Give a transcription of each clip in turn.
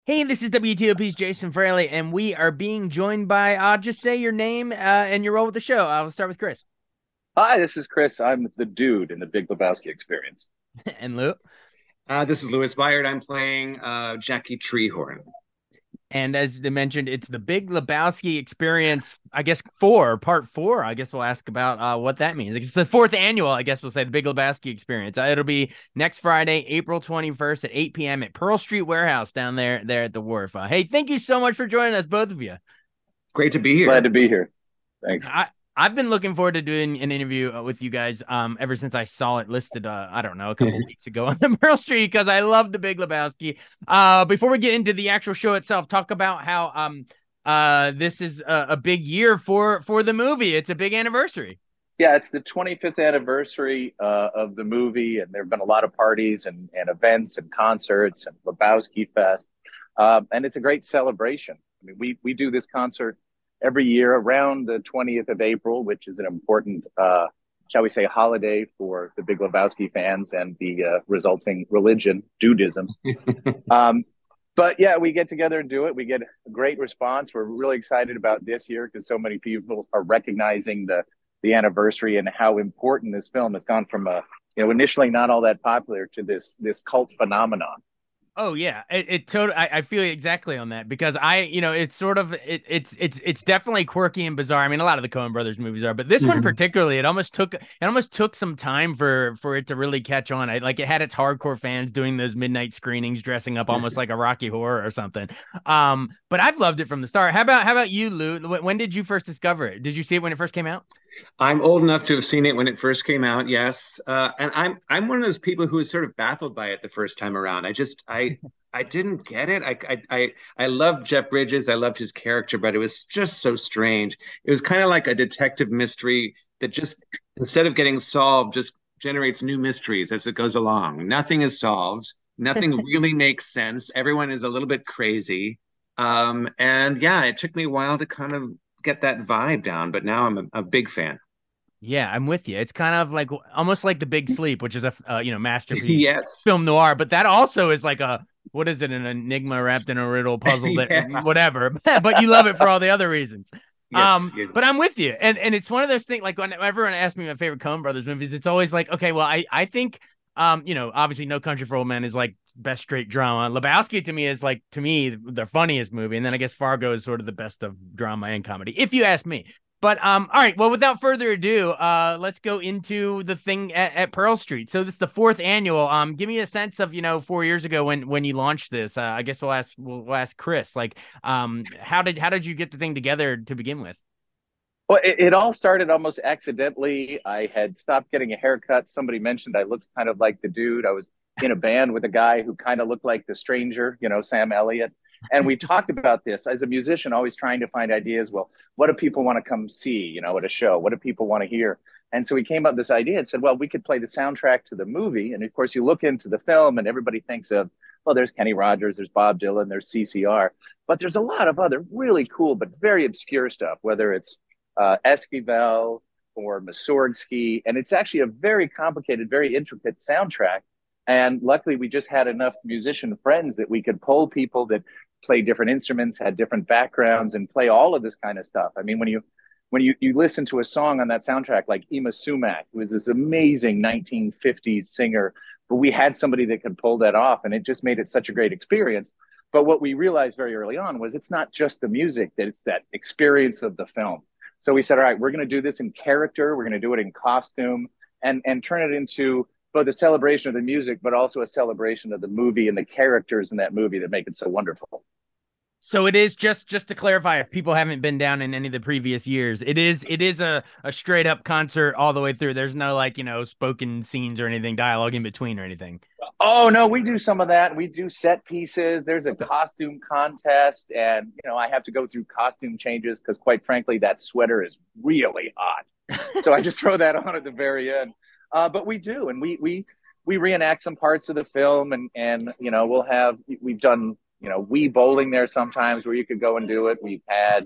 Hey, this is WTOP's Jason Fraley, and we are being joined by, just say your name and your role with the show. I'll start with Chris Hi, this is Chris. I'm the dude in the Big Lebowski Experience. and Lou. This is Louis Byard. I'm playing Jackie Treehorn. And as they mentioned, it's the Big Lebowski Experience, I guess, part four. I guess we'll ask about what that means. It's the fourth annual, I guess we'll say, the Big Lebowski Experience. It'll be next Friday, April 21st at 8 p.m. at Pearl Street Warehouse down there at the wharf. Hey, thank you so much for joining us, both of you. Great to be Glad to here. be here. Thanks. I've been looking forward to doing an interview with you guys ever since I saw it listed I don't know, a couple weeks ago on the Pearl Street, because I love the Big Lebowski. Before we get into the actual show itself, talk about how this is a big year for the movie. It's a big anniversary. Yeah, it's the 25th anniversary of the movie, and there have been a lot of parties and events and concerts and Lebowski Fest. And it's a great celebration. I mean, we do this concert every year around the 20th of April, which is an important, shall we say, holiday for the Big Lebowski fans and the resulting religion, Judaism. Um, but yeah, we get together and do it. We get a great response. We're really excited about this year because so many people are recognizing the anniversary and how important this film has gone from a initially not all that popular to this cult phenomenon. Oh yeah, it totally. I feel exactly on that because it's sort of it's definitely quirky and bizarre. I mean, a lot of the Coen Brothers movies are, but this one Mhm. particularly, it almost took some time for it to really catch on. It had its hardcore fans doing those midnight screenings, dressing up almost like a Rocky Horror or something. But I've loved it from the start. How about you, Lou? When did you first discover it? Did you see it when it first came out? I'm old enough to have seen it when it first came out, yes. And I'm one of those people who was sort of baffled by it the first time around. I didn't get it. I loved Jeff Bridges. I loved his character, but it was just so strange. It was kind of like a detective mystery that just instead of getting solved, just generates new mysteries as it goes along. Nothing is solved. Nothing really makes sense. Everyone is a little bit crazy. And yeah, it took me a while to kind of get that vibe down, but now I'm a big fan. Yeah, I'm with you. It's kind of like almost like The Big Sleep, which is a masterpiece Yes. film noir, but that also is like a what is it, an enigma wrapped in a riddle puzzle that Yeah. whatever. But you love it for all the other reasons. Yes. Yes. But I'm with you, and it's one of those things. Like when everyone asks me my favorite Coen Brothers movies, it's always like, okay, well, I think obviously No Country for Old Men is like best straight drama. Lebowski to me is like the funniest movie, and then I guess Fargo is sort of the best of drama and comedy, if you ask me. But all right, well, without further ado, let's go into the thing at Pearl Street. So this is the fourth annual. Give me a sense of 4 years ago when you launched this. I guess we'll ask Chris. Like, how did you get the thing together to begin with? Well, it all started almost accidentally. I had stopped getting a haircut. Somebody mentioned I looked kind of like the dude. I was in a band with a guy who kind of looked like the stranger, Sam Elliott. And we talked about this as a musician, always trying to find ideas. Well, what do people want to come see, at a show? What do people want to hear? And so we came up with this idea and said, well, we could play the soundtrack to the movie. And of course, you look into the film and everybody thinks of, well, there's Kenny Rogers, there's Bob Dylan, there's CCR. But there's a lot of other really cool, but very obscure stuff, whether it's Esquivel or Mussorgsky, and it's actually a very complicated, very intricate soundtrack. And luckily, we just had enough musician friends that we could pull people that play different instruments, had different backgrounds, and play all of this kind of stuff. I mean, when you listen to a song on that soundtrack, like Ima Sumac, who was this amazing 1950s singer, but we had somebody that could pull that off, and it just made it such a great experience. But what we realized very early on was it's not just the music, that it's that experience of the film. So we said, all right, we're going to do this in character. We're going to do it in costume and turn it into both a celebration of the music, but also a celebration of the movie and the characters in that movie that make it so wonderful. So it is just to clarify, if people haven't been down in any of the previous years, it is a straight up concert all the way through. There's no like spoken scenes or anything, dialogue in between or anything. Oh no, we do some of that. We do set pieces. There's a Okay. costume contest, and I have to go through costume changes because, quite frankly, that sweater is really hot. So I just throw that on at the very end. But we do, and we reenact some parts of the film, and we've done Wii bowling there sometimes where you could go and do it. We've had,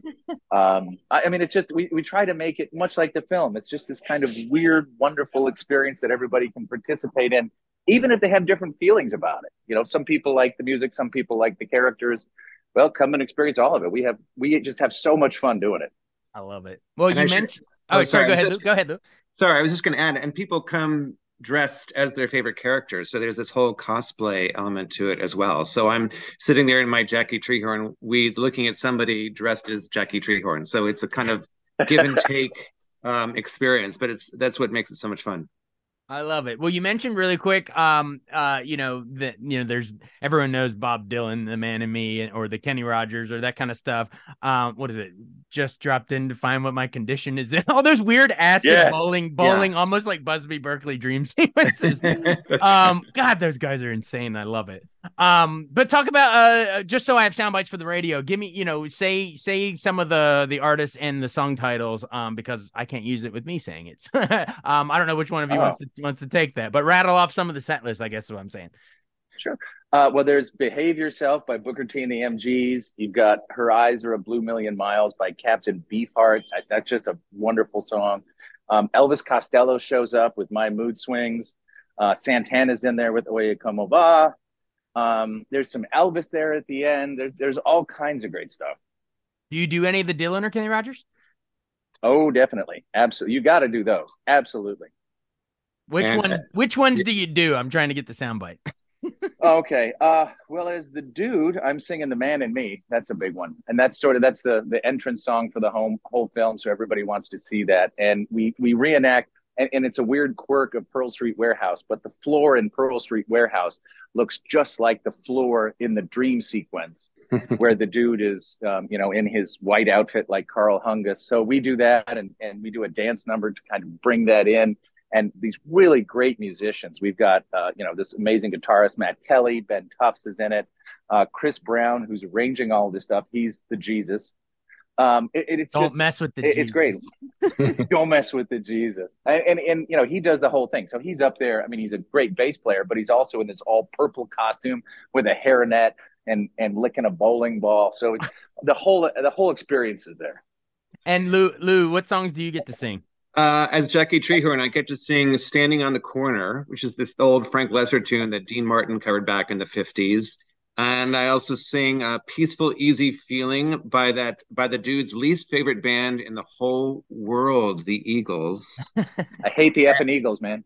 I mean, it's just we try to make it much like the film. It's just this kind of weird, wonderful experience that everybody can participate in even if they have different feelings about it. You know, some people like the music, some people like the characters. Well, come and experience all of it. We just have so much fun doing it. I love it. Well, And you I should, mentioned. oh, Oh, sorry. sorry, I Go was ahead, just, Lou. Go ahead, Lou. sorry, I was just going to add, and people come dressed as their favorite characters. So there's this whole cosplay element to it as well. So I'm sitting there in my Jackie Treehorn weeds looking at somebody dressed as Jackie Treehorn. So it's a kind of give and take experience, but that's what makes it so much fun. I love it. Well, you mentioned really quick, you know, that, you know, there's everyone knows Bob Dylan, The Man in Me, or the Kenny Rogers, or that kind of stuff. What is it? Just dropped in to find what my condition is in. All those weird acid Yes. bowling, almost like Busby Berkeley dream sequences. God, those guys are insane. I love it. But talk about just so I have sound bites for the radio. Give me, you know, say some of the artists and the song titles, because I can't use it with me saying it. I don't know which one of you wants to take that, but rattle off some of the set list, I guess is what I'm saying. Sure. Well, there's Behave Yourself by Booker T and the MGs. You've got Her Eyes Are a Blue Million Miles by Captain Beefheart. That's just a wonderful song. Elvis Costello shows up with My Mood Swings. Santana's in there with Oye Como Va. There's some Elvis there at the end. There's all kinds of great stuff. Do you do any of the Dylan or Kenny Rogers? Oh, definitely. Absolutely. You got to do those. Absolutely. Which ones do you do? I'm trying to get the soundbite. Okay. Well, as the dude, I'm singing "The Man in Me." That's a big one, and that's the entrance song for the whole film. So everybody wants to see that, and we reenact. And it's a weird quirk of Pearl Street Warehouse, but the floor in Pearl Street Warehouse looks just like the floor in the dream sequence, where the dude is, in his white outfit like Carl Hungus. So we do that, and we do a dance number to kind of bring that in. And these really great musicians. We've got, this amazing guitarist, Matt Kelly. Ben Tufts is in it. Chris Brown, who's arranging all this stuff. He's the Jesus. It's Don't just mess with the it's great. Don't mess with the Jesus. And he does the whole thing. So he's up there. I mean, he's a great bass player, but he's also in this all purple costume with a hairnet and licking a bowling ball. So it's the whole experience is there. And Lou, what songs do you get to sing? As Jackie Treehorn, I get to sing "Standing on the Corner," which is this old Frank Lesser tune that Dean Martin covered back in the 50s. And I also sing "Peaceful Easy Feeling" by the dude's least favorite band in the whole world, the Eagles. I hate the effing Eagles, man.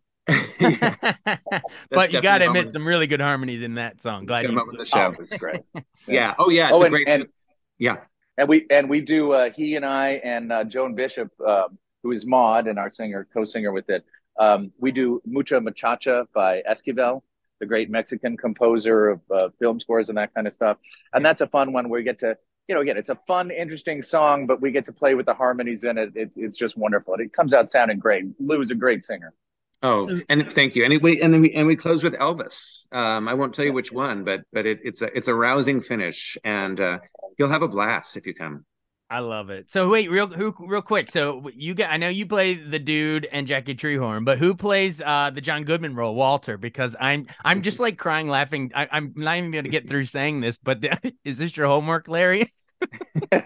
But you got to admit some really good harmonies in that song. Glad you with the show. It's great. Yeah. Oh yeah, it's a great. Yeah. And we do he and I and Joan Bishop, who is Maud and our co-singer with it. We do Mucha Muchacha by Esquivel, the great Mexican composer of film scores and that kind of stuff. And that's a fun one where we get to, again, it's a fun, interesting song, but we get to play with the harmonies in it. It's just wonderful. It comes out sounding great. Lou's a great singer. Oh, and thank you. And we close with Elvis. I won't tell you which one, but it's a rousing finish, and you'll have a blast if you come. I love it. So wait, real quick. So I know you play the dude and Jackie Treehorn, but who plays the John Goodman role, Walter? Because I'm just like crying, laughing. I'm not even going to get through saying this, but is this your homework, Larry? We're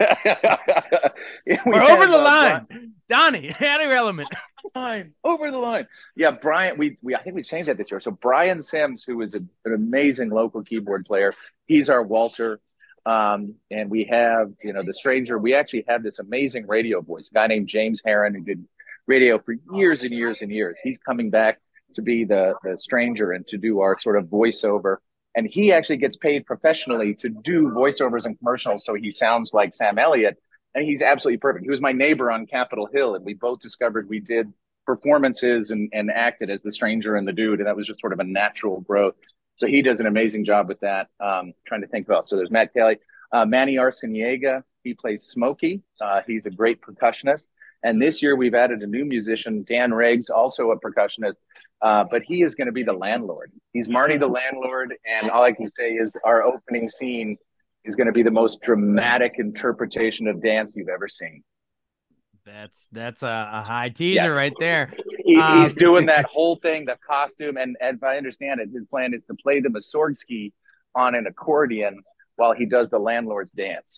over the line, Donnie. Out of element. Over the line. Yeah, Brian. I think we changed that this year. So Brian Sims, who is an amazing local keyboard player, he's our Walter. And we have, the stranger. We actually have this amazing radio voice, a guy named James Heron, who did radio for years and years and years. He's coming back to be the stranger and to do our sort of voiceover. And he actually gets paid professionally to do voiceovers and commercials, so he sounds like Sam Elliott. And he's absolutely perfect. He was my neighbor on Capitol Hill, and we both discovered we did performances and acted as the stranger and the dude, and that was just sort of a natural growth. So he does an amazing job with that. Trying to think about. So there's Matt Kelly, Manny Arciniega. He plays Smokey. He's a great percussionist. And this year we've added a new musician, Dan Riggs, also a percussionist. But he is going to be the landlord. He's Marty the landlord. And all I can say is our opening scene is going to be the most dramatic interpretation of dance you've ever seen. That's a high teaser right there. He's doing that whole thing, the costume, and if I understand it, his plan is to play the Mussorgsky on an accordion while he does the landlord's dance.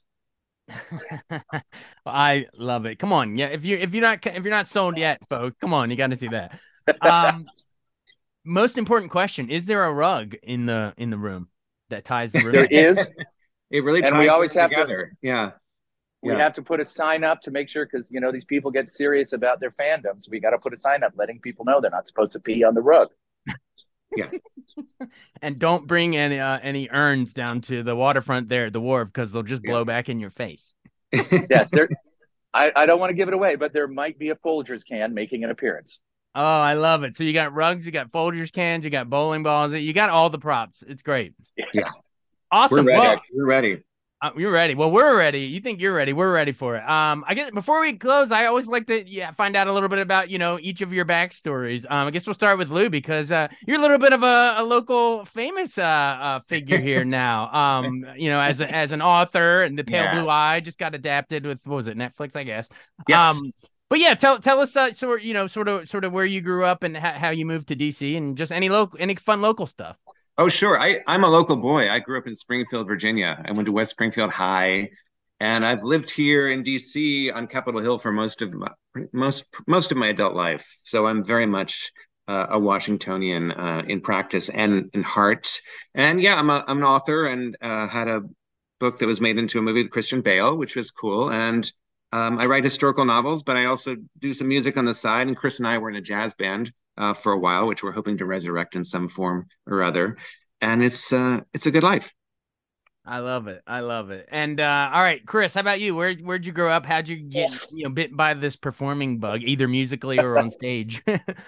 I love it. Come on, yeah. If you're not stoned yet, folks, come on, you got to see that. most important question: is there a rug in the room that ties the room? There is, It really and we ties always them have to. together. Yeah. We Yeah. have to put a sign up to make sure, because these people get serious about their fandoms. We got to put a sign up letting people know they're not supposed to pee on the rug. Yeah. And don't bring any urns down to the waterfront there at the wharf, because they'll just blow back in your face. Yes, I don't want to give it away, but there might be a Folgers can making an appearance. Oh, I love it. So you got rugs, you got Folgers cans, you got bowling balls, you got all the props. It's great. Yeah. Awesome. We're ready. Well, we're ready. You're ready. Well, we're ready. You think you're ready? We're ready for it. I guess before we close, I always like to find out a little bit about each of your backstories. I guess we'll start with Lou, because you're a little bit of a local famous figure here now. As an author, and The Pale Blue Eye just got adapted with, what was it, Netflix, I guess. Yes. But yeah, tell us sort of where you grew up and how you moved to DC, and just any fun local stuff. Oh, sure. I'm a local boy. I grew up in Springfield, Virginia. I went to West Springfield High, and I've lived here in DC on Capitol Hill for most of my adult life. So I'm very much a Washingtonian in practice and in heart. And yeah, I'm an author, and had a book that was made into a movie with Christian Bale, which was cool. And I write historical novels, but I also do some music on the side. And Chris and I were in a jazz band for a while, which we're hoping to resurrect in some form or other. And it's a good life. I love it. I love it. And all right, Chris, how about you? Where'd you grow up? How'd you get bit by this performing bug, either musically or on stage?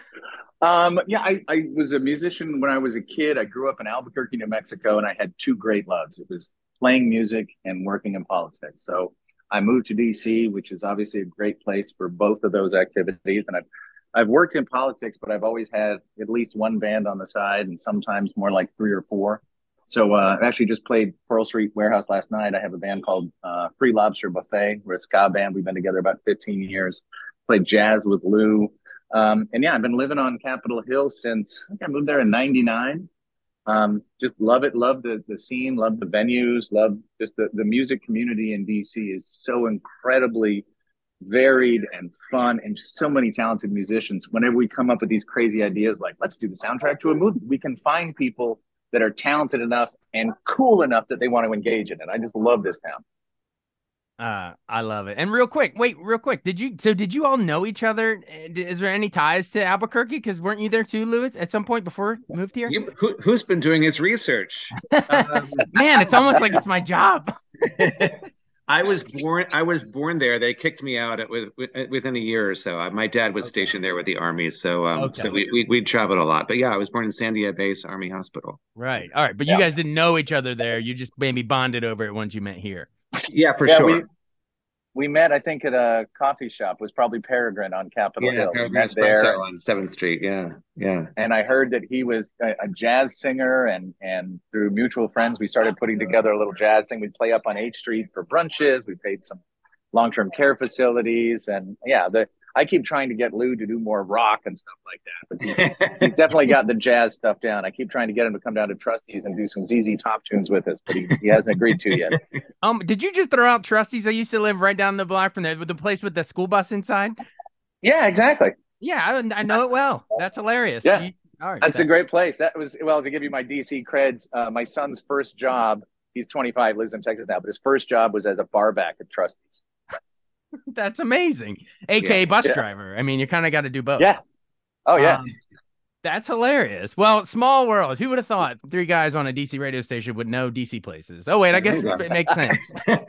I was a musician when I was a kid. I grew up in Albuquerque, New Mexico, and I had two great loves. It was playing music and working in politics. So I moved to DC, which is obviously a great place for both of those activities. And I've worked in politics, but I've always had at least one band on the side, and sometimes more like three or four. So I actually just played Pearl Street Warehouse last night. I have a band called Free Lobster Buffet. We're a ska band. We've been together about 15 years. Played jazz with Lou. And yeah, I've been living on Capitol Hill since I think I moved there in '99. Just love it. Love the scene. Love the venues. Love just the music community in DC is so incredibly varied and fun, and just so many talented musicians. Whenever we come up with these crazy ideas, like let's do the soundtrack to a movie, we can find people that are talented enough and cool enough that they want to engage in it. I just love this town. I love it. And real quick, did you all know each other? Is there any ties to Albuquerque? Because weren't you there too, Louis, at some point before you moved here? Who's been doing his research? Man, it's almost like it's my job. I was born there. They kicked me out within a year or so. My dad was stationed there with the Army, so so we traveled a lot. But yeah, I was born in Sandia Base Army Hospital. Right. All right. But you guys didn't know each other there. You just maybe bonded over it once you met here. Yeah, for sure. We met, I think, at a coffee shop. It was probably Peregrine on Capitol Hill. Peregrine Espresso on 7th Street. Yeah. And I heard that he was a jazz singer, and through mutual friends, we started putting together a little jazz thing. We'd play up on H Street for brunches. We paid some long-term care facilities, and I keep trying to get Lou to do more rock and stuff like that, but he's definitely got the jazz stuff down. I keep trying to get him to come down to Trustees and do some ZZ Top tunes with us, but he hasn't agreed to yet. Did you just throw out Trustees? I used to live right down the block from there, with the place with the school bus inside. Yeah, exactly. Yeah, I know it well. That's hilarious. Yeah, all right, that's a great place. That was, well, to give you my DC creds, my son's first job, he's 25, lives in Texas now, but his first job was as a barback at Trustees. That's amazing. AKA bus driver. I mean, you kind of got to do both. Yeah. Oh, yeah. That's hilarious. Well, small world. Who would have thought three guys on a DC radio station would know DC places? Oh, wait, I guess it makes sense.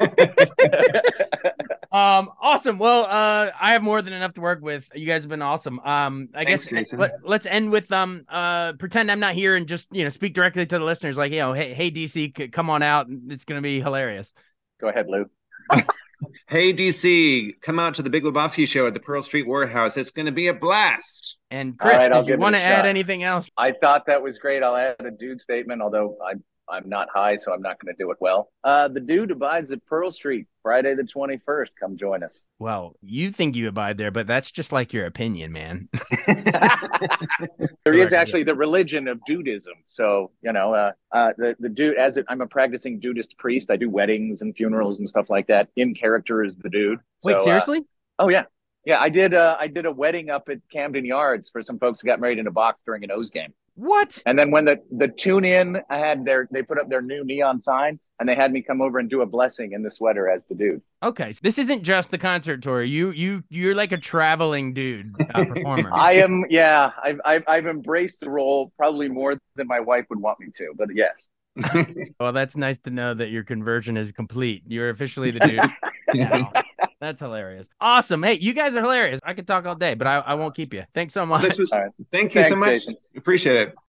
Awesome. Well, I have more than enough to work with. You guys have been awesome. Thanks, guess let's end with pretend I'm not here, and just speak directly to the listeners, like, hey DC, come on out. It's gonna be hilarious. Go ahead, Lou. Hey, DC, come out to the Big Lebowski show at the Pearl Street Warehouse. It's going to be a blast. And Chris, did you want to add anything else? I thought that was great. I'll add a dude statement, although I'm not high, so I'm not going to do it well. The dude abides at Pearl Street, Friday the 21st. Come join us. Well, you think you abide there, but that's just like your opinion, man. There is actually the religion of dudism. So, the dude, I'm a practicing dudist priest. I do weddings and funerals and stuff like that. In character is the dude. So, wait, seriously? Oh, yeah. Yeah, I did a wedding up at Camden Yards for some folks who got married in a box during an O's game. What? And then when the tune in, they put up their new neon sign, and they had me come over and do a blessing in the sweater as the dude. Okay, so this isn't just the concert tour. You're like a traveling dude, performer. I am, yeah. I've embraced the role probably more than my wife would want me to, but yes. Well, that's nice to know that your conversion is complete. You're officially the dude now. That's hilarious. Awesome. Hey, you guys are hilarious. I could talk all day, but I won't keep you. Thanks so much. Thank you Thanks, so much. Jason. Appreciate it.